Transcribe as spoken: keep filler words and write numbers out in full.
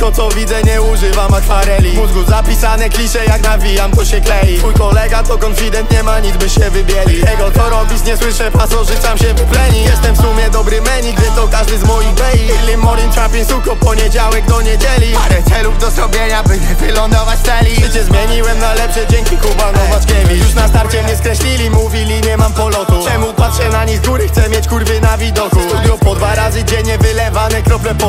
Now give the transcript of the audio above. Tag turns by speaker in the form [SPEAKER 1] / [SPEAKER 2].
[SPEAKER 1] Wszystko co widzę nie używam akwareli. W mózgu zapisane klisze, jak nawijam to się klei. Twój kolega to konfident, nie ma nic by się wybieli. Tego co robisz nie słyszę, pasożyczam się wypleni. Jestem w sumie dobry menu, gdy to każdy z moich bei. Early morning trapping, suko, poniedziałek do niedzieli.
[SPEAKER 2] Parę celów do zrobienia, by nie wylądować w celi.
[SPEAKER 1] Życie zmieniłem na lepsze dzięki Kubanu Maćkiewicz. Już na starcie mnie skreślili, mówili nie mam polotu. Czemu patrzę na nich z góry, chcę mieć kurwy na widoku. Studio po dwa razy dziennie, wylewane krople potu.